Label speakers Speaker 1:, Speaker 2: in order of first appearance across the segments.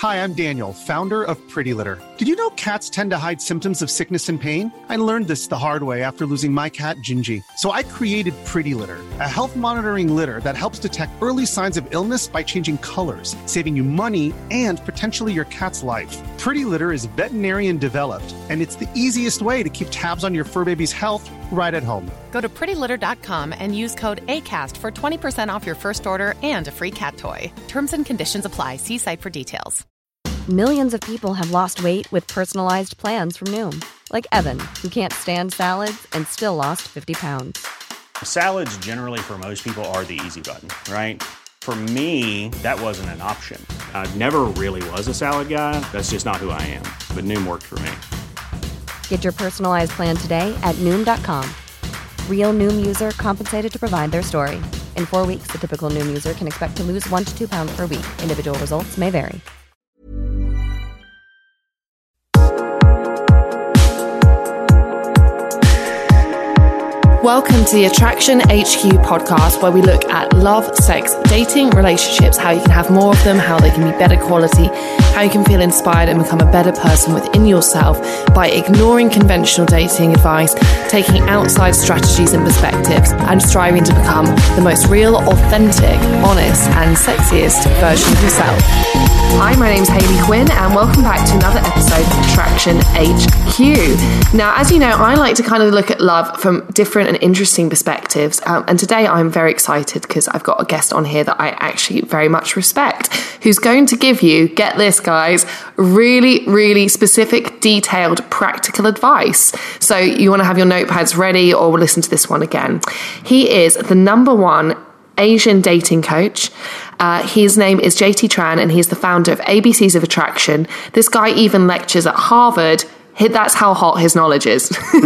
Speaker 1: Hi, I'm Daniel, founder of Pretty Litter. Did you know cats tend to hide symptoms of sickness and pain? I learned this the hard way after losing my cat, Gingy. So I created Pretty Litter, a health monitoring litter that helps detect early signs of illness by changing colors, saving you money and potentially your cat's life. Pretty Litter is veterinarian developed, and it's the easiest way to keep tabs on your fur baby's health right at home.
Speaker 2: Go to prettylitter.com and use code ACAST for 20% off your first order and a free cat toy. Terms and conditions apply. See site for details.
Speaker 3: Millions of people have lost weight with personalized plans from Noom. Like Evan, who can't stand salads and still lost 50 pounds.
Speaker 4: Salads generally for most people are the easy button, right? For me, that wasn't an option. I never really was a salad guy. That's just not who I am. But Noom worked for me.
Speaker 3: Get your personalized plan today at Noom.com. Real Noom user compensated to provide their story. In 4 weeks, the typical Noom user can expect to lose 1 to 2 pounds per week. Individual results may vary.
Speaker 5: Welcome to the Attraction HQ podcast, where we look at love, sex, dating, relationships, how you can have more of them, how they can be better quality, how you can feel inspired and become a better person within yourself by ignoring conventional dating advice, taking outside strategies and perspectives, and striving to become the most real, authentic, honest, and sexiest version of yourself. Hi, my name's Hayley Quinn, and welcome back to another episode of Attraction HQ. Now, as you know, I like to kind of look at love from different and interesting perspectives, and today I'm very excited because I've got a guest on here that I actually very much respect, who's going to give you, get this guys, really, really specific, detailed, practical advice. So you want to have your notepads ready or listen to this one again. He is the #1 Asian dating coach. His name is JT Tran, and he's the founder of ABCs of Attraction. This guy even lectures at Harvard. That's how hot his knowledge is.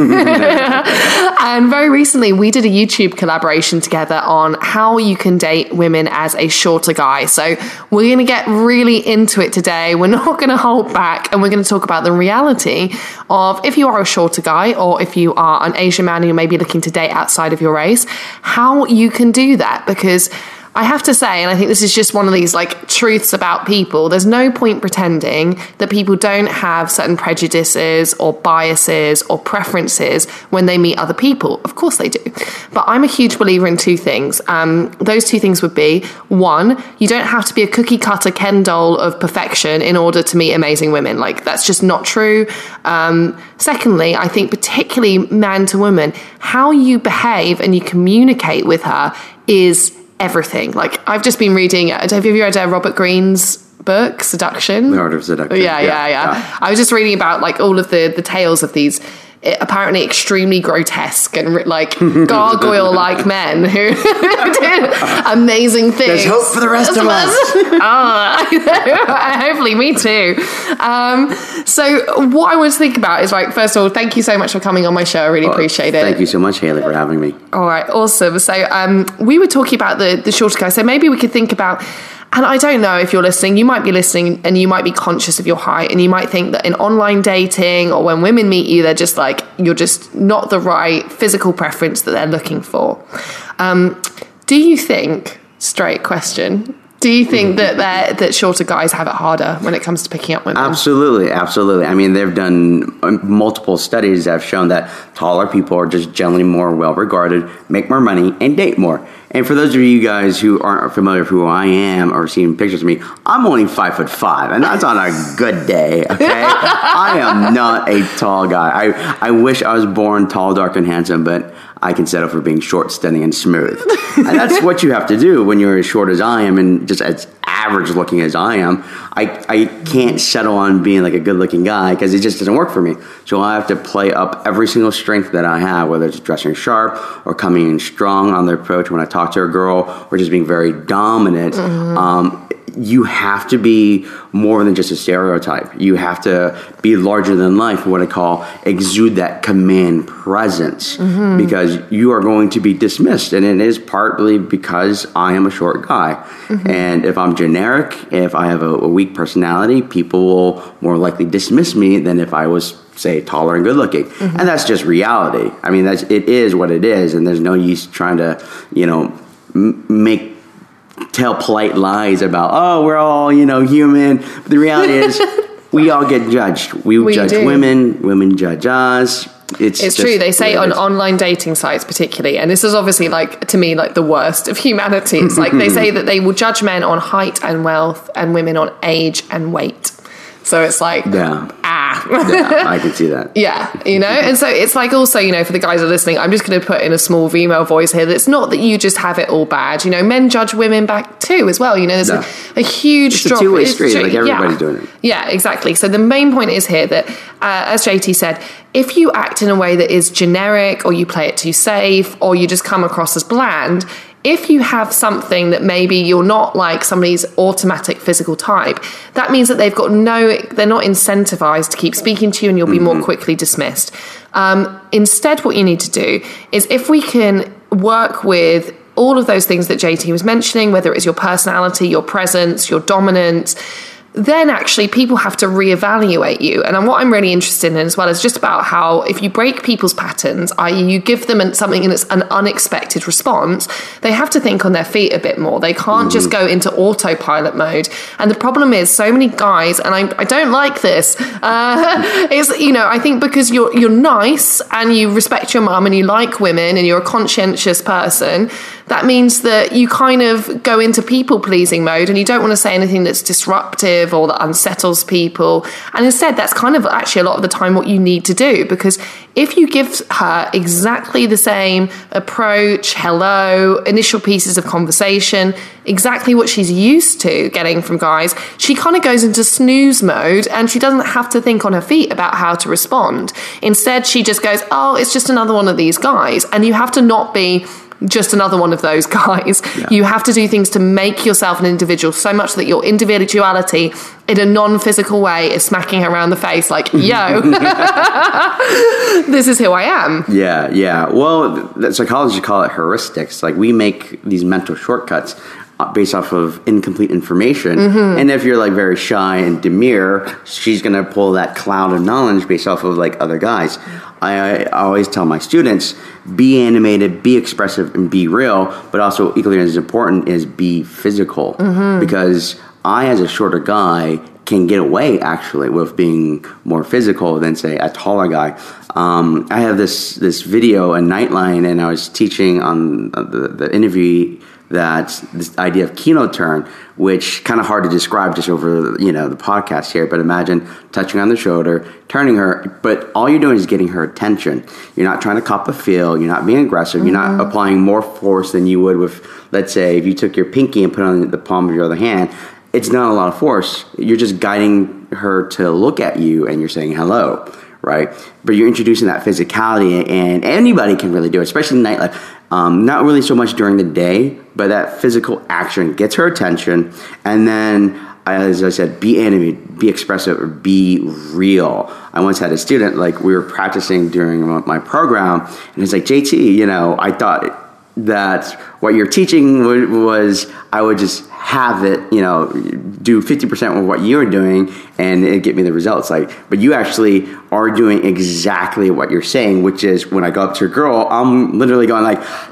Speaker 5: And very recently, we did a YouTube collaboration together on how you can date women as a shorter guy. So we're going to get really into it today. We're not going to hold back, and we're going to talk about the reality of if you are a shorter guy, or if you are an Asian man who may be looking to date outside of your race, how you can do that. Because I have to say, and I think this is just one of these like truths about people, there's no point pretending that people don't have certain prejudices or biases or preferences when they meet other people. Of course they do. But I'm a huge believer in two things. Those two things would be, one, you don't have to be a cookie cutter Ken doll of perfection in order to meet amazing women. Like, that's just not true. Secondly, I think particularly man to woman, how you behave and you communicate with her is everything. Like, I've just been reading, have you read Robert Greene's book, Seduction?
Speaker 6: The Art of Seduction.
Speaker 5: Yeah. I was just reading about like all of the tales of these apparently extremely grotesque and like gargoyle-like men who did amazing things.
Speaker 6: There's hope for the rest of us.
Speaker 5: Hopefully, me too. So what I want to think about is, like, first of all, thank you so much for coming on my show. I really appreciate it.
Speaker 6: Thank you so much, Hayley, for having me.
Speaker 5: All right, awesome. So we were talking about the shorter guy. So maybe we could think about, and I don't know if you're listening, you might be listening and you might be conscious of your height, and you might think that in online dating or when women meet you, they're just like, you're just not the right physical preference that they're looking for. Do you think, straight question, do you think that shorter guys have it harder when it comes to picking up women?
Speaker 6: Absolutely. I mean, they've done multiple studies that have shown that taller people are just generally more well-regarded, make more money, and date more. And for those of you guys who aren't familiar with who I am or seen pictures of me, I'm only 5'5", and that's on a good day, okay? I am not a tall guy. I wish I was born tall, dark, and handsome, but I can settle for being short, stunning, and smooth. And that's what you have to do when you're as short as I am and just as average looking as I am. I can't settle on being like a good looking guy because it just doesn't work for me. So I have to play up every single strength that I have, whether it's dressing sharp or coming in strong on the approach when I talk to a girl, or just being very dominant. Mm-hmm. You have to be more than just a stereotype. You have to be larger than life, what I call exude that command presence, because you are going to be dismissed. And it is partly because I am a short guy. Mm-hmm. And if I'm generic, if I have a weak personality, people will more likely dismiss me than if I was, say, taller and good looking. Mm-hmm. And that's just reality. I mean, it is what it is. And there's no use trying to, make tell polite lies about, oh, we're all, human. But the reality is we all get judged. We judge women judge us. It's
Speaker 5: true. They say on online dating sites particularly, and this is obviously to me the worst of humanity. It's they say that they will judge men on height and wealth and women on age and weight. So it's
Speaker 6: yeah, I can see that.
Speaker 5: Yeah, and so it's also, for the guys that are listening, I'm just going to put in a small female voice here. That's not that you just have it all bad. Men judge women back too as well. There's a huge drop.
Speaker 6: It's a two-way street. Everybody's doing it.
Speaker 5: Yeah, exactly. So the main point is here that, as JT said, if you act in a way that is generic, or you play it too safe, or you just come across as bland, if you have something that maybe you're not like somebody's automatic physical type, that means that they're not incentivized to keep speaking to you, and you'll be more quickly dismissed. Instead, what you need to do is, if we can work with all of those things that JT was mentioning, whether it's your personality, your presence, your dominance, then actually people have to reevaluate you. And what I'm really interested in as well is just about how if you break people's patterns, i.e. you give them something that's an unexpected response, they have to think on their feet a bit more. They can't just go into autopilot mode. And the problem is so many guys, and I don't like this, is, I think because you're nice and you respect your mum and you like women and you're a conscientious person, that means that you kind of go into people-pleasing mode and you don't want to say anything that's disruptive or that unsettles people. And instead, that's kind of actually a lot of the time what you need to do, because if you give her exactly the same approach, hello, initial pieces of conversation, exactly what she's used to getting from guys, she kind of goes into snooze mode and she doesn't have to think on her feet about how to respond. Instead, she just goes, oh, it's just another one of these guys. And you have to not be just another one of those guys. Yeah. You have to do things to make yourself an individual, so much that your individuality in a non-physical way is smacking her around the face like, yo, this is who I am.
Speaker 6: Yeah. Well, the psychologists call it heuristics. We make these mental shortcuts based off of incomplete information. And if you're very shy and demure, she's going to pull that cloud of knowledge based off of other guys. I always tell my students, be animated, be expressive, and be real, but also equally as important is be physical. Because I, as a shorter guy, can get away actually with being more physical than, say, a taller guy. I have this video, a Nightline, and I was teaching on the interview that this idea of keynote turn, which kind of hard to describe just over the podcast here, but imagine touching on the shoulder, turning her, but all you're doing is getting her attention. You're not trying to cop a feel, you're not being aggressive, you're not applying more force than you would with, let's say, if you took your pinky and put it on the palm of your other hand. It's not a lot of force. You're just guiding her to look at you and you're saying hello, right? But you're introducing that physicality, and anybody can really do it, especially in nightlife. Not really so much during the day, but that physical action gets her attention. And then, as I said, be animated, be expressive, or be real. I once had a student, we were practicing during my program, and he's like, JT, I thought that what you're teaching was I would just have it, do 50% of what you're doing and it get me the results. But you actually are doing exactly what you're saying, which is when I go up to a girl, I'm literally going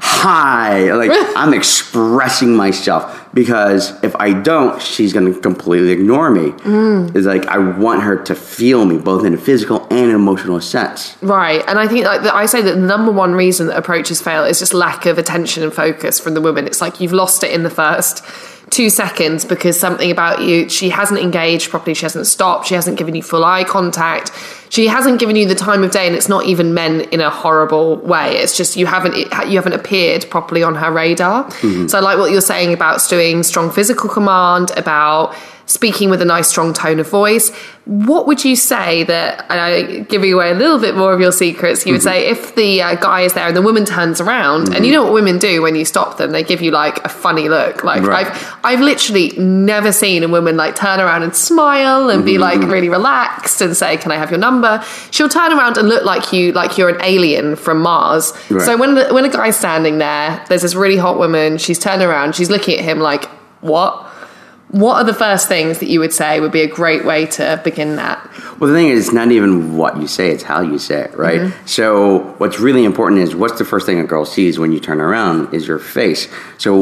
Speaker 6: hi, I'm expressing myself, because if I don't, she's going to completely ignore me. It's I want her to feel me both in a physical and emotional sense.
Speaker 5: Right. And I think I say that the number one reason that approaches fail is just lack of attention and focus from the woman. It's you've lost it in the first 2 seconds because something about you, she hasn't engaged properly, she hasn't stopped, she hasn't given you full eye contact, she hasn't given you the time of day, and it's not even meant in a horrible way. It's just you haven't appeared properly on her radar. So I like what you're saying about doing strong physical command, about speaking with a nice strong tone of voice. What would you say that, giving away a little bit more of your secrets, you would say if the guy is there and the woman turns around, and you know what women do when you stop them, they give you a funny look.
Speaker 6: Right.
Speaker 5: I've literally never seen a woman turn around and smile and be really relaxed and say, can I have your number? She'll turn around and look like you're an alien from Mars. Right. So when a guy's standing there, there's this really hot woman, she's turned around, she's looking at him what? What are the first things that you would say would be a great way to begin that?
Speaker 6: Well, the thing is, it's not even what you say, it's how you say it, right? So what's really important is what's the first thing a girl sees when you turn around is your face. So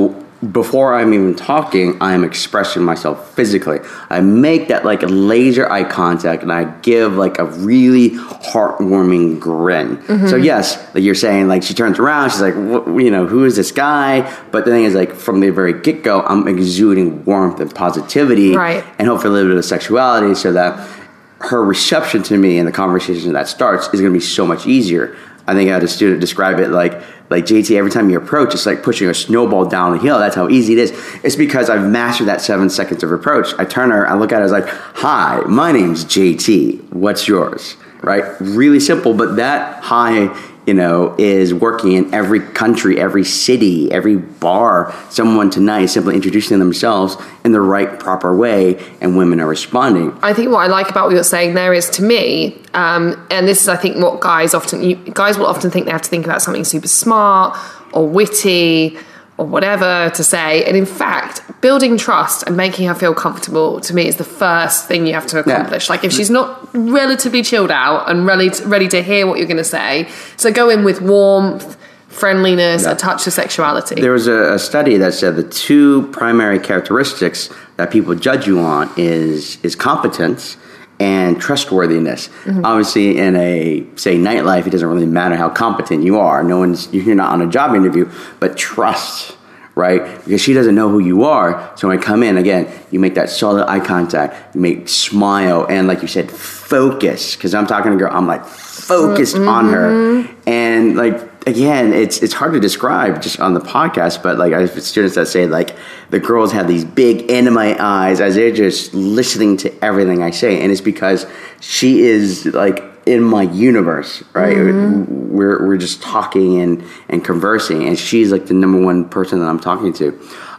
Speaker 6: before I'm even talking, I'm expressing myself physically. I make that like a laser eye contact, and I give like a really heartwarming grin. Mm-hmm. So yes, like you're saying, like she turns around, she's like, who is this guy? But the thing is, like from the very get-go, I'm exuding warmth and positivity,
Speaker 5: right,
Speaker 6: and hopefully a little bit of sexuality, so that her reception to me and the conversation that starts is going to be so much easier. I think I had a student describe it like JT, every time you approach, it's like pushing a snowball down a hill. That's how easy it is. It's because I've mastered that 7 seconds of approach. I turn her, I look at her, I was like, hi, my name's JT. What's yours? Right? Really simple, but that hi, is working in every country, every city, every bar. Someone tonight is simply introducing themselves in the right, proper way, and women are responding.
Speaker 5: I think what I like about what you're saying there is, to me, and this is, I think, what guys will often think they have to think about something super smart or witty or whatever to say. And in fact, building trust and making her feel comfortable, to me, is the first thing you have to accomplish. Yeah. Like, if she's not relatively chilled out and ready to hear what you're going to say, so go in with warmth, friendliness, a touch of sexuality.
Speaker 6: There was a study that said the 2 primary characteristics that people judge you on is competence and trustworthiness. Mm-hmm. Obviously, in a, say, nightlife, it doesn't really matter how competent you are. You're not on a job interview, but trust, right? Because she doesn't know who you are. So when I come in, again, you make that solid eye contact, you make smile, and like you said, focus. Because I'm talking to a girl, I'm like focused on her. And like, again, it's hard to describe just on the podcast, but like I have students that say like the girls have these big anime eyes as they're just listening to everything I say, and it's because she is like in my universe, right? Mm-hmm. We're just talking and conversing, and she's like the number one person that I'm talking to.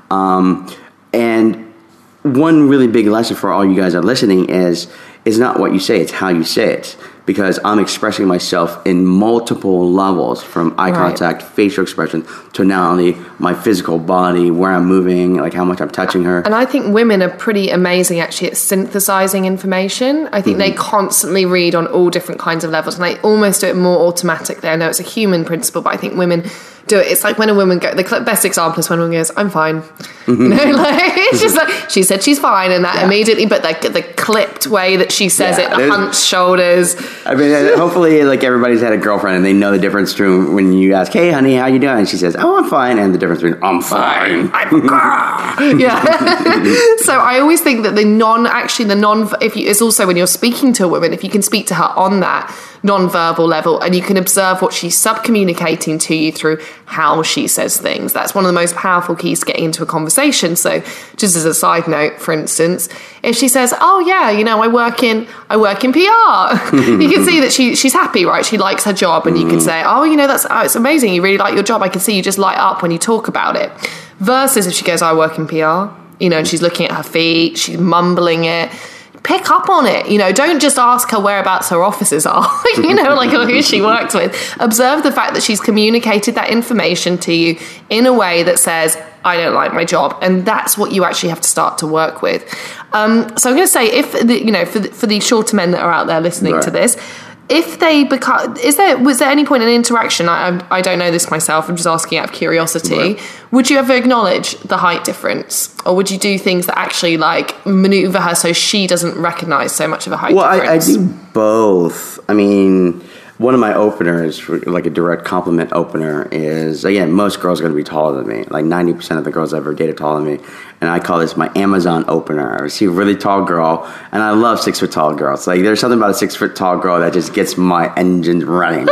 Speaker 6: And one really big lesson for all you guys that are listening is not what you say, it's how you say it. Because I'm expressing myself in multiple levels, from eye contact, facial expression, to not only my physical body, where I'm moving, like how much I'm touching her.
Speaker 5: And I think women are pretty amazing, actually, at synthesizing information. I think they constantly read on all different kinds of levels, and they almost do it more automatically. I know it's a human principle, but I think women do it. It's like when a woman goes, the best example is when a woman goes, I'm fine. It's just like, she said she's fine, and that immediately, but like the clipped way that she says it, the hunched shoulders.
Speaker 6: I mean, hopefully, like, everybo's had a girlfriend and they know the difference between when you ask, hey, honey, how you doing? And she says, oh, I'm fine. And the difference between, I'm fine.
Speaker 5: So I always think that it's also when you're speaking to a woman, if you can speak to her on that non-verbal level, and you can observe what she's sub-communicating to you through how she says things. That's one of the most powerful keys to getting into a conversation. So just as a side note, for instance, if she says, oh yeah, I work in PR, you can see that she's happy, right? She likes her job, and you can say, it's amazing. You really like your job. I can see you just light up when you talk about it. Versus if she goes, I work in PR, and she's looking at her feet, she's mumbling it. Pick up on it, don't just ask her whereabouts her offices are, like who she works with. Observe the fact that she's communicated that information to you in a way that says, I don't like my job. And that's what you actually have to start to work with. So I'm going to say, for the shorter men that are out there listening to this, if they become, was there any point in interaction? I don't know this myself. I'm just asking out of curiosity. Right. Would you ever acknowledge the height difference, or would you do things that actually like maneuver her so she doesn't recognize so much of a height difference?
Speaker 6: I do both. I mean, one of my openers, like a direct compliment opener, is, again, most girls are going to be taller than me. Like 90% of the girls I've ever dated taller than me. And I call this my Amazon opener. I see a really tall girl, and I love 6 foot tall girls. Like, there's something about a 6 foot tall girl that just gets my engine running.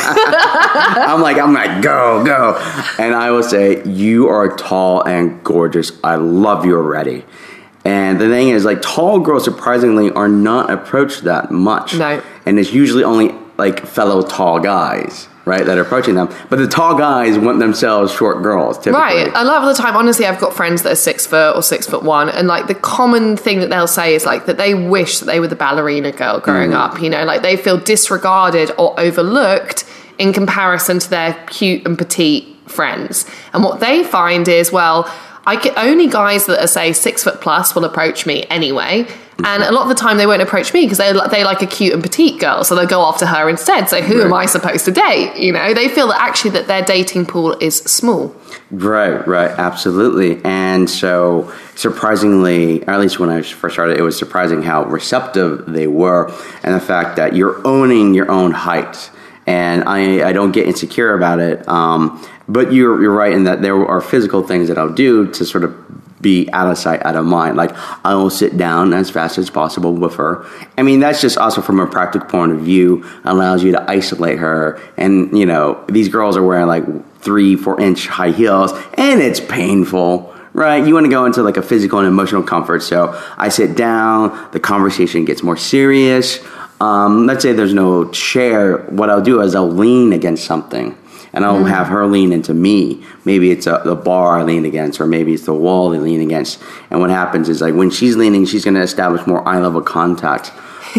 Speaker 6: I'm like, go. And I will say, you are tall and gorgeous. I love you already. And the thing is, like, tall girls surprisingly are not approached that much.
Speaker 5: No.
Speaker 6: And it's usually only like fellow tall guys, right, that are approaching them. But the tall guys want themselves short girls, typically. Right.
Speaker 5: A lot of the time, honestly, I've got friends that are 6 foot or 6'1", and like the common thing that they'll say is like that they wish that they were the ballerina girl growing up. Like they feel disregarded or overlooked in comparison to their cute and petite friends. And what they find is, well, only guys that are, say, 6 foot plus will approach me anyway. And a lot of the time they won't approach me because they like a cute and petite girl, so they'll go after her instead. So who am I supposed to date? You know, they feel that actually that their dating pool is small.
Speaker 6: Right, absolutely. And so surprisingly, or at least when I first started, it was surprising how receptive they were, and the fact that you're owning your own height. And I don't get insecure about it, but you're right in that there are physical things that I'll do to sort of be out of sight, out of mind. Like, I will sit down as fast as possible with her. I mean, that's just also from a practical point of view, allows you to isolate her. And, you know, these girls are wearing like 3-4 inch high heels, and it's painful, right? You want to go into like a physical and emotional comfort. So I sit down, the conversation gets more serious. Let's say there's no chair. What I'll do is I'll lean against something. And I'll have her lean into me. Maybe it's the bar I lean against, or maybe it's the wall I lean against. And what happens is, like, when she's leaning, she's going to establish more eye-level contact.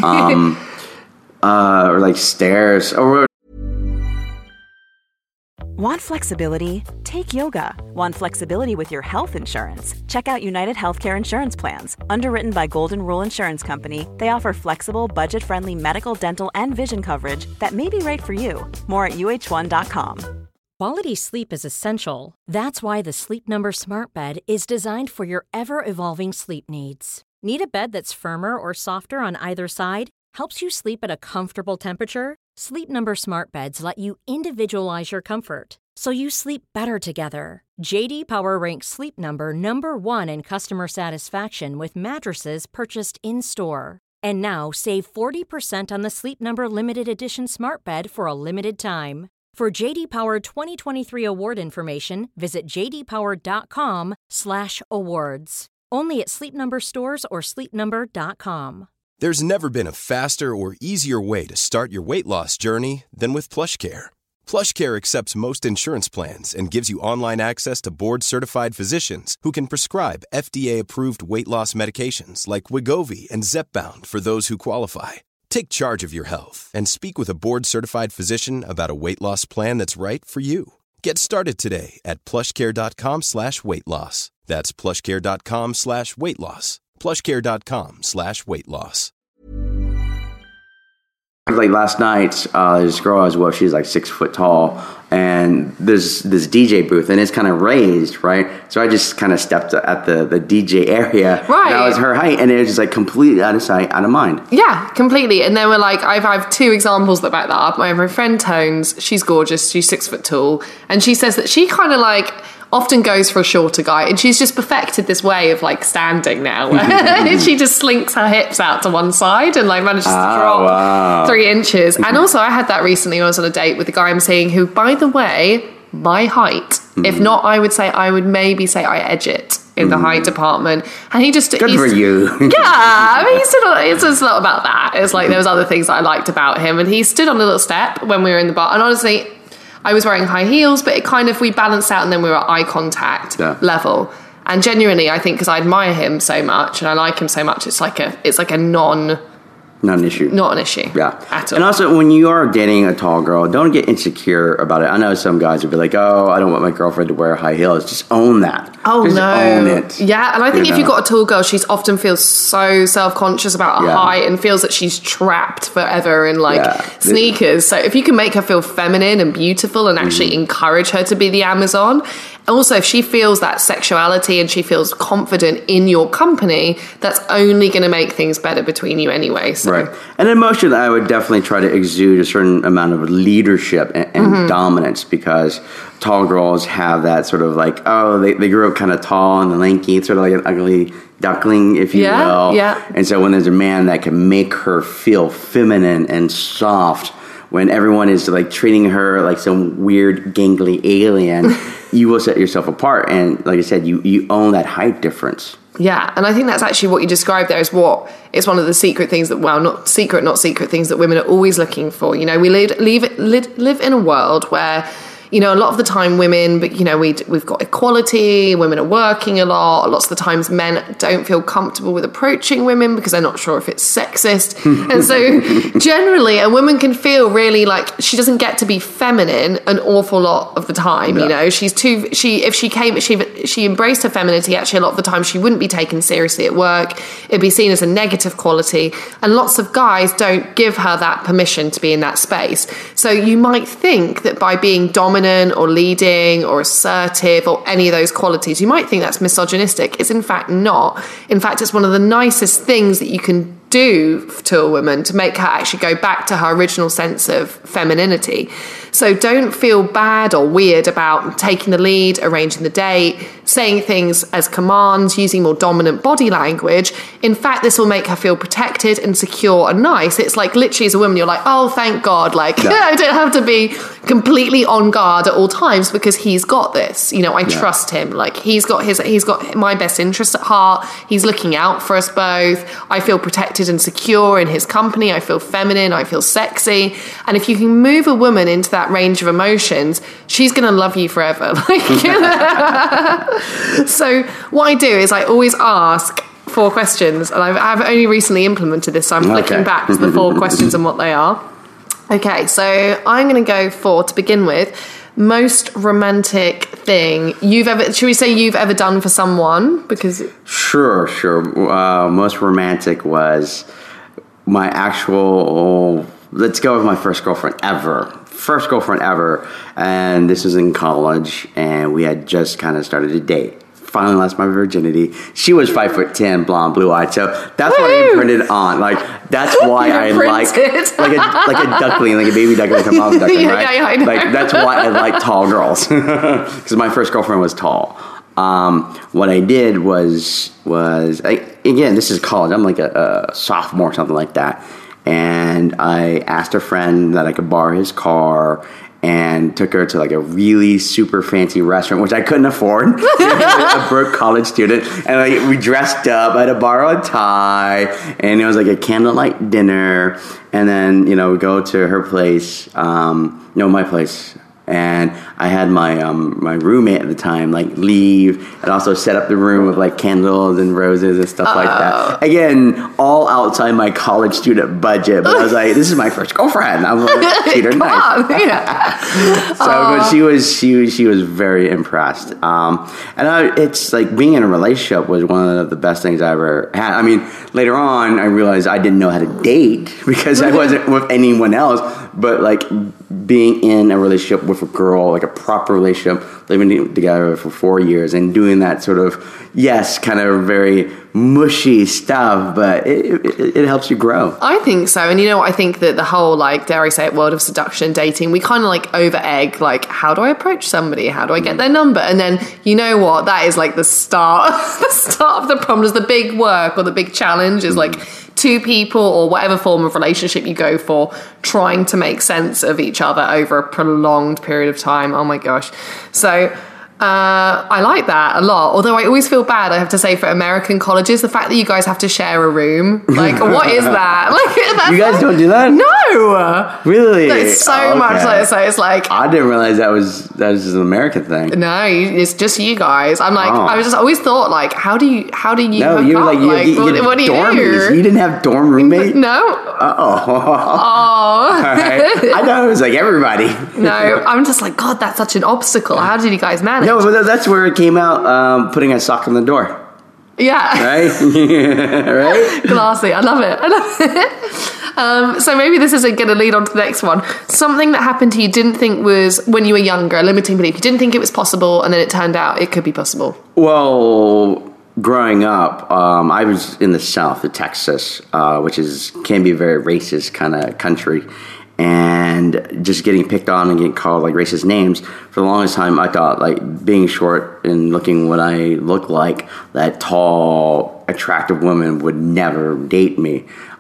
Speaker 6: Or, like, stares. Or
Speaker 7: Want flexibility? Take yoga. Want flexibility with your health insurance? Check out United Healthcare Insurance Plans. Underwritten by Golden Rule Insurance Company, they offer flexible, budget-friendly medical, dental, and vision coverage that may be right for you. More at uh1.com.
Speaker 8: Quality sleep is essential. That's why the Sleep Number Smart Bed is designed for your ever-evolving sleep needs. Need a bed that's firmer or softer on either side? Helps you sleep at a comfortable temperature? Sleep Number Smart Beds let you individualize your comfort, so you sleep better together. J.D. Power ranks Sleep Number number 1 in customer satisfaction with mattresses purchased in-store. And now save 40% on the Sleep Number Limited Edition Smart Bed for a limited time. For J.D. Power 2023 award information, visit jdpower.com/awards. Only at Sleep Number stores or sleepnumber.com.
Speaker 9: There's never been a faster or easier way to start your weight loss journey than with PlushCare. PlushCare accepts most insurance plans and gives you online access to board-certified physicians who can prescribe FDA-approved weight loss medications like Wegovy and Zepbound for those who qualify. Take charge of your health and speak with a board-certified physician about a weight loss plan that's right for you. Get started today at plushcare.com/weightloss. That's plushcare.com/weightloss. plushcare.com/weightloss.
Speaker 6: Like last night, this girl I was with, she's like 6 foot tall, and there's this DJ booth, and it's kind of raised, right? So I just kind of stepped at the DJ area.
Speaker 5: Right.
Speaker 6: That was her height, and it was just like completely out of sight, out of mind.
Speaker 5: Yeah, completely. And then we're like, I have 2 examples that back that up. My friend Tones, she's gorgeous, she's 6 foot tall, and she says that she kind of like often goes for a shorter guy, and she's just perfected this way of like standing now. She just slinks her hips out to one side and like manages to drop 3 inches. And also I had that recently. I was on a date with a guy I'm seeing who, by the way, my height, if not, I would maybe say I edge it in the height department. And he just...
Speaker 6: Good for you.
Speaker 5: Yeah, I mean, it's not about that. It's like there was other things that I liked about him, and he stood on a little step when we were in the bar, and honestly, I was wearing high heels, but it kind of, we balanced out, and then we were at eye contact level. And genuinely, I think because I admire him so much and I like him so much, it's like a
Speaker 6: Not an issue.
Speaker 5: Not an issue.
Speaker 6: Yeah.
Speaker 5: At all.
Speaker 6: And also, when you are dating a tall girl, don't get insecure about it. I know some guys would be like, oh, I don't want my girlfriend to wear high heels. Just own that.
Speaker 5: Oh,
Speaker 6: just own it.
Speaker 5: Yeah, and I think if you've got a tall girl, she's often feels so self-conscious about her height and feels that she's trapped forever in, like, sneakers. So if you can make her feel feminine and beautiful and actually encourage her to be the Amazon... Also, if she feels that sexuality and she feels confident in your company, that's only going to make things better between you anyway. So.
Speaker 6: Right. And emotionally, I would definitely try to exude a certain amount of leadership and dominance, because tall girls have that sort of like, oh, they grew up kind of tall and lanky, sort of like an ugly duckling, if you will. Yeah. And so when there's a man that can make her feel feminine and soft, when everyone is like treating her like some weird gangly alien, you will set yourself apart. And like I said, you own that height difference.
Speaker 5: Yeah, and I think that's actually what you described there is what is one of the secret things that, well, not secret things that women are always looking for. You know, we live in a world where, you know, a lot of the time women, but you know, we've got equality, women are working a lot. Lots of the times men don't feel comfortable with approaching women because they're not sure if it's sexist. And so generally a woman can feel really like she doesn't get to be feminine an awful lot of the time. You know, if she embraced her femininity, actually a lot of the time she wouldn't be taken seriously at work. It'd be seen as a negative quality, and lots of guys don't give her that permission to be in that space. So you might think that by being dominant or leading or assertive or any of those qualities, you might think that's misogynistic. It's in fact not. In fact, it's one of the nicest things that you can do to a woman to make her actually go back to her original sense of femininity. So don't feel bad or weird about taking the lead, arranging the date, saying things as commands, using more dominant body language. In fact, this will make her feel protected and secure and nice. It's like literally as a woman, you're like, oh, thank God. Like, I don't have to be completely on guard at all times because he's got this. You know, I trust him. Like he's got my best interest at heart. He's looking out for us both. I feel protected and secure in his company. I feel feminine. I feel sexy. And if you can move a woman into that range of emotions, she's going to love you forever. So what I do is I always ask 4 questions, and I've only recently implemented this, so I'm flicking back to the 4 questions and what they are. Okay, so I'm going to go for, to begin with, most romantic thing you've ever done for someone? Because
Speaker 6: Sure. Most romantic was my actual, let's go with my first girlfriend ever. And this was in college, and we had just kind of started to date. Finally lost my virginity. She was 5'10", blonde, blue-eyed, so that's what I imprinted on. Like that's why I like a duckling, like a baby duckling, like a mom duckling, right? Yeah, I know. Like that's why I like tall girls, because my first girlfriend was tall. What I did was again, this is college. I'm like a sophomore, or something like that. And I asked a friend that I could borrow his car and took her to like a really super fancy restaurant, which I couldn't afford. A broke college student. And we dressed up. I had to borrow a tie. And it was like a candlelight dinner. And then, we go to her place, my place. And I had my my roommate at the time leave and also set up the room with like candles and roses and stuff like that. Again, all outside my college student budget. But I was like, this is my first girlfriend. I'm like, treat her nice. But she was very impressed. It's like being in a relationship was one of the best things I ever had. I mean, later on, I realized I didn't know how to date because I wasn't with anyone else. But like being in a relationship with a girl, like a proper relationship, living together for 4 years and doing that sort of, kind of very mushy stuff, but it helps you grow. I think so. And I think that the whole, dare I say it, world of seduction, dating, we kind of over egg, how do I approach somebody? How do I get their number? And then, you know what? That is the start of the problem. The big work or the big challenge is two people or whatever form of relationship you go for trying to make sense of each other over a prolonged period of time. Oh my gosh. So I like that a lot. Although I always feel bad, I have to say, for American colleges, the fact that you guys have to share a room. What is that? You guys don't do that? No. Really? It's so much so it's I didn't realize that was just an American thing. No, it's just you guys. I'm I was just always thought how do you No, you're up? What do you do? You didn't have dorm roommates? No. Oh. Right. I thought it was everybody. No, I'm just God, that's such an obstacle. How did you guys manage? No, but that's where it came out, putting a sock on the door. Yeah. Right? Right? Classy. I love it. So maybe this isn't going to lead on to the next one. Something that happened to you didn't think was, when you were younger, a limiting belief. You didn't think it was possible, and then it turned out it could be possible. Well, growing up, I was in the South of Texas, which can be a very racist kind of country. And just getting picked on and getting called racist names for the longest time, I thought being short and looking what I look like, that tall, attractive woman would never date me.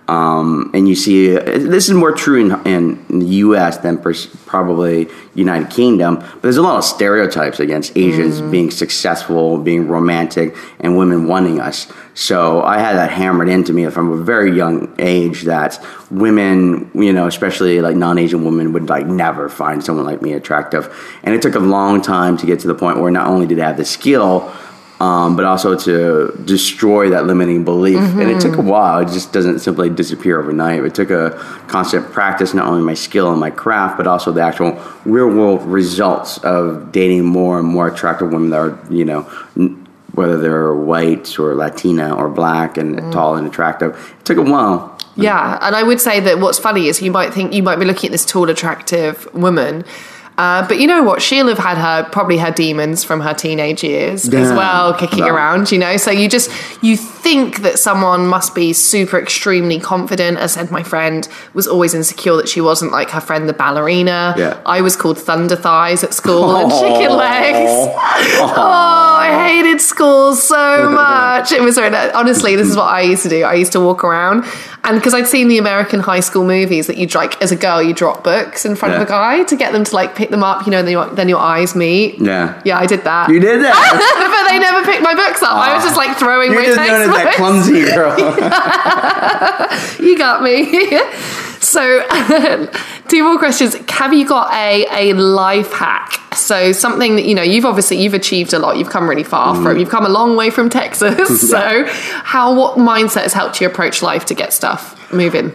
Speaker 6: And you see, this is more true in the U.S. than probably United Kingdom, but there's a lot of stereotypes against Asians being successful, being romantic, and women wanting us. So I had that hammered into me from a very young age that women, especially like non-Asian women, would like never find someone like me attractive. And it took a long time to get to the point where not only did I have the skill, but also to destroy that limiting belief. And it took a while. It just doesn't simply disappear overnight. It took a constant practice, not only my skill and my craft, but also the actual real-world results of dating more and more attractive women that are, whether they're white or Latina or black and tall and attractive. It took a while.
Speaker 5: Yeah, and I would say that what's funny is you might be looking at this tall, attractive woman, but you know what? She'll have had probably her demons from her teenage years as well, kicking around, So you think that someone must be super extremely confident. As I said, my friend was always insecure that she wasn't like her friend, the ballerina.
Speaker 6: Yeah.
Speaker 5: I was called Thunder Thighs at school and Chicken Legs. I hated school so much. It was honestly, this is what I used to do. I used to walk around, and because I'd seen the American high school movies that as a girl, you drop books in front of a guy to get them to like pick them up, then your eyes meet.
Speaker 6: Yeah.
Speaker 5: Yeah, I did that.
Speaker 6: You did that?
Speaker 5: But they never picked my books up. I was just like throwing my textbooks.
Speaker 6: You're just known as that clumsy girl.
Speaker 5: You got me. So, 2 more questions. Have you got a life hack? So something that, you've achieved a lot. You've come really far you've come a long way from Texas. So what mindset has helped you approach life to get stuff moving?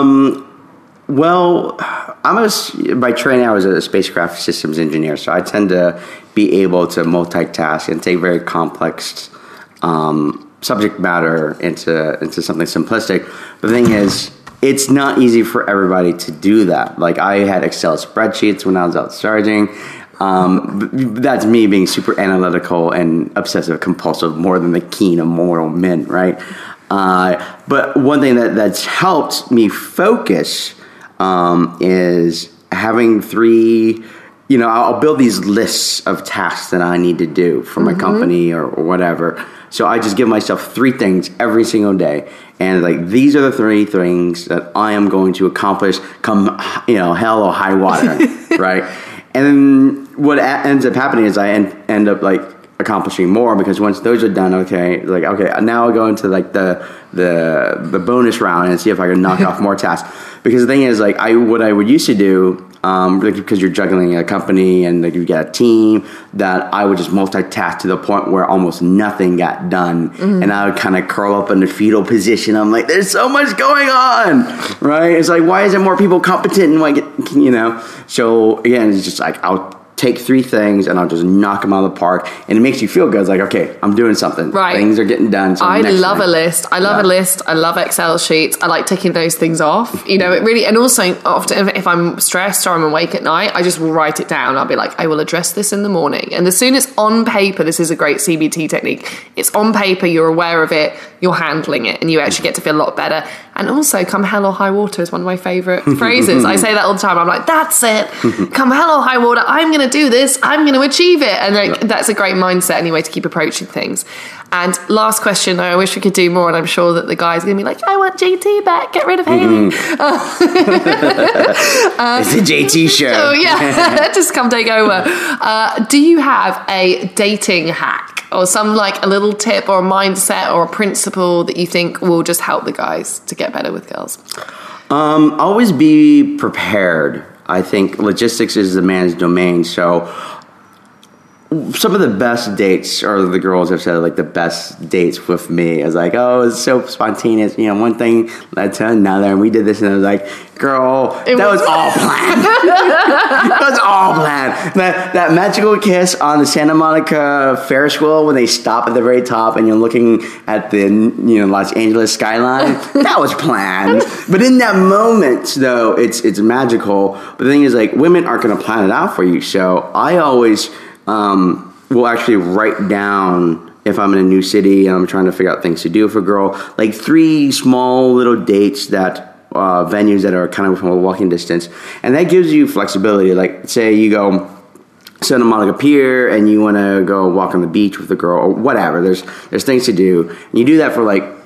Speaker 6: Well, by training, I was a spacecraft systems engineer, so I tend to be able to multitask and take very complex subject matter into something simplistic. But the thing is, it's not easy for everybody to do that. Like, I had Excel spreadsheets when I was out sergeing. That's me being super analytical and obsessive compulsive, more than the keen of mortal men, right? But one thing that's helped me focus is having 3, I'll build these lists of tasks that I need to do for my company or whatever. So I just give myself 3 things every single day. And like, these are the 3 things that I am going to accomplish come, hell or high water, right? And then what ends up happening is I end up like accomplishing more, because once those are done, okay, now I'll go into like the bonus round and see if I can knock off more tasks. Because the thing is, like, what I would used to do, because you're juggling a company and like you get a team, that I would just multitask to the point where almost nothing got done, and I would kind of curl up in the fetal position. I'm like, there's so much going on, right? It's like, why isn't more people competent? And So again, it's just like, I'll take 3 things and I'll just knock them out of the park, and it makes you feel good. It's like, okay, I'm doing something. Right. Things are getting done. So
Speaker 5: I love a list. I love a list. I love Excel sheets. I like ticking those things off. It really, and also often if I'm stressed or I'm awake at night, I just will write it down. I'll be like, I will address this in the morning. And as soon as on paper, this is a great CBT technique. It's on paper, you're aware of it, you're handling it, and you actually get to feel a lot better. And also, come hell or high water is one of my favourite phrases. I say that all the time. I'm like, that's it. Come hell or high water, I'm going to do this. I'm going to achieve it. And that's a great mindset anyway to keep approaching things. And last question, I wish we could do more, and I'm sure that the guys are going to be like, I want JT back. Get rid of Haley.
Speaker 6: It's a JT show.
Speaker 5: So, yeah, just come take over. Do you have a dating hack? Or some like a little tip or a mindset or a principle that you think will just help the guys to get better with girls?
Speaker 6: Always be prepared. I think logistics is the man's domain. So some of the best dates, or the girls have said, like, the best dates with me is like, oh, it's so spontaneous. One thing led to another, and we did this, and I was like, girl, that was all planned. That was all planned. That magical kiss on the Santa Monica Ferris wheel when they stop at the very top and you're looking at the Los Angeles skyline, that was planned. But in that moment, though, it's magical. But the thing is, like, women aren't going to plan it out for you. So I always will actually write down, if I'm in a new city and I'm trying to figure out things to do for a girl, like 3 small little dates venues that are kind of from a walking distance. And that gives you flexibility. Like, say you go Santa Monica Pier and you want to go walk on the beach with a girl or whatever. There's things to do. And you do that for like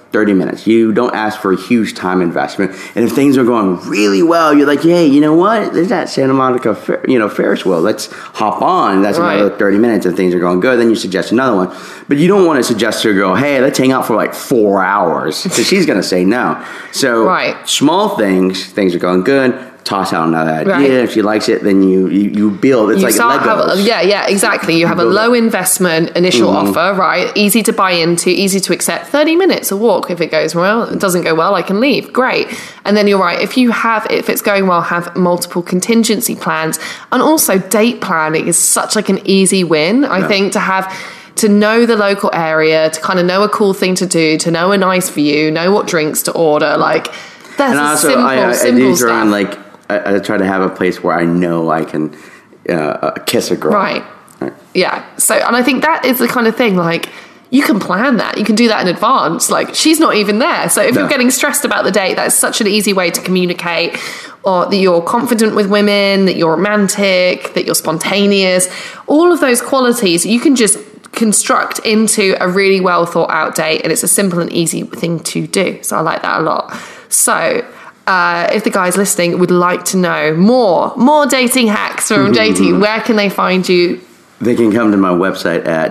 Speaker 6: 30 minutes. You don't ask for a huge time investment. And if things are going really well, you're like, hey, you know what? There's that Santa Monica, Ferris wheel. Let's hop on. That's another 30 minutes and things are going good. Then you suggest another one. But you don't want to suggest to a girl, hey, let's hang out for like 4 hours. Because she's going to say no. So small things are going good. Toss out another idea. Right. If she likes it, then you build. It's like Legos.
Speaker 5: Yeah, exactly. You have a low investment initial offer, right? Easy to buy into, easy to accept. 30 minutes a walk. If it goes well, it doesn't go well, I can leave. Great. And then you're right. If it's going well, have multiple contingency plans. And also date planning is such like an easy win. I think to know the local area, to kind of know a cool thing to do, to know a nice view, know what drinks to order. Like that's
Speaker 6: and also,
Speaker 5: simple
Speaker 6: do
Speaker 5: stuff.
Speaker 6: throw in, like, I try to have a place where I know I can kiss a girl.
Speaker 5: Right. Yeah. So, and I think that is the kind of thing, like, you can plan that. You can do that in advance. Like, she's not even there. So if you're getting stressed about the date, that's such an easy way to communicate, or that you're confident with women, that you're romantic, that you're spontaneous. All of those qualities you can just construct into a really well thought out date, and it's a simple and easy thing to do. So I like that a lot. So if the guys listening would like to know more dating hacks from JT, where can they find you?
Speaker 6: They can come to my website at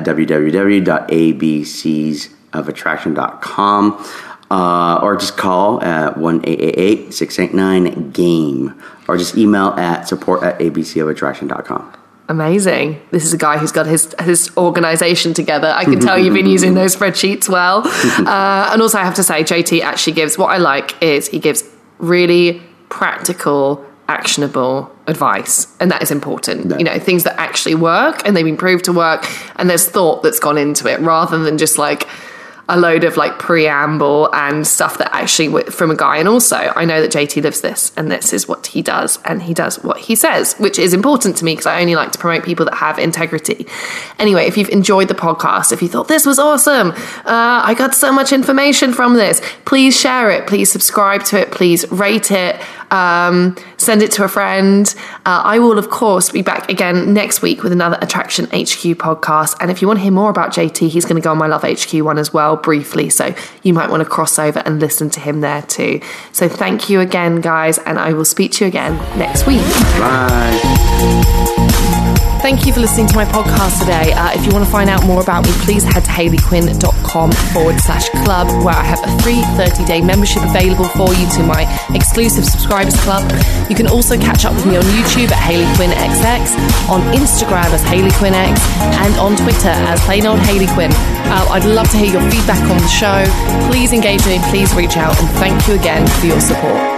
Speaker 6: www.abcsofattraction.com or just call at 1-888-689-GAME or just email at support@abcofattraction.com.
Speaker 5: Amazing. This is a guy who's got his organization together. I can tell you've been using those spreadsheets well. And also I have to say, JT actually gives, what I like is he gives really practical, actionable advice. And that is important. Yeah. Things that actually work and they've been proved to work and there's thought that's gone into it rather than just like a load of like preamble and stuff that actually from a guy. And also I know that JT lives this and this is what he does and he does what he says, which is important to me because I only like to promote people that have integrity. Anyway, if you've enjoyed the podcast, if you thought this was awesome, I got so much information from this, please share it, please subscribe to it, please rate it, send it to a friend. I will of course be back again next week with another Attraction HQ podcast. And if you want to hear more about JT, he's going to go on my Love HQ one as well briefly, so you might want to cross over and listen to him there too. So thank you again, guys, and I will speak to you again next week.
Speaker 6: Bye.
Speaker 5: Thank you for listening to my podcast today. If you want to find out more about me, please head to hayleyquinn.com/club, where I have a free 30-day membership available for you to my exclusive subscribers club. You can also catch up with me on YouTube at HayleyQuinnXX, on Instagram as HayleyQuinnX, and on Twitter as plain old HayleyQuinn. I'd love to hear your feedback on the show. Please engage with me, please reach out, and thank you again for your support.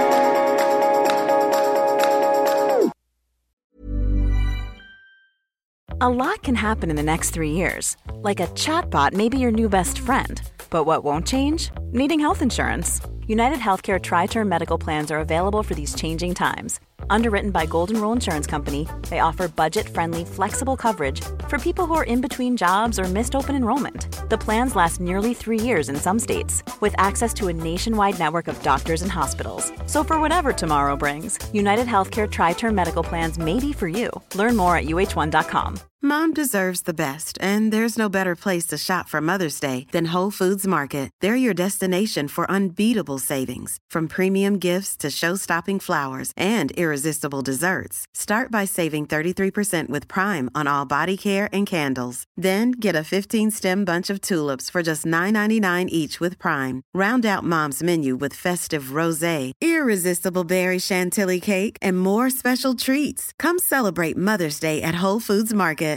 Speaker 7: A lot can happen in the next 3 years. Like a chatbot may be your new best friend. But what won't change? Needing health insurance. United Healthcare Tri-Term Medical Plans are available for these changing times. Underwritten by Golden Rule Insurance Company, they offer budget-friendly, flexible coverage for people who are in between jobs or missed open enrollment. The plans last nearly 3 years in some states, with access to a nationwide network of doctors and hospitals. So for whatever tomorrow brings, United Healthcare Tri-Term Medical Plans may be for you. Learn more at uh1.com.
Speaker 10: Mom deserves the best, and there's no better place to shop for Mother's Day than Whole Foods Market. They're your destination for unbeatable savings, from premium gifts to show-stopping flowers and irresistible desserts. Start by saving 33% with Prime on all body care and candles. Then get a 15-stem bunch of tulips for just $9.99 each with Prime. Round out Mom's menu with festive rosé, irresistible berry chantilly cake, and more special treats. Come celebrate Mother's Day at Whole Foods Market.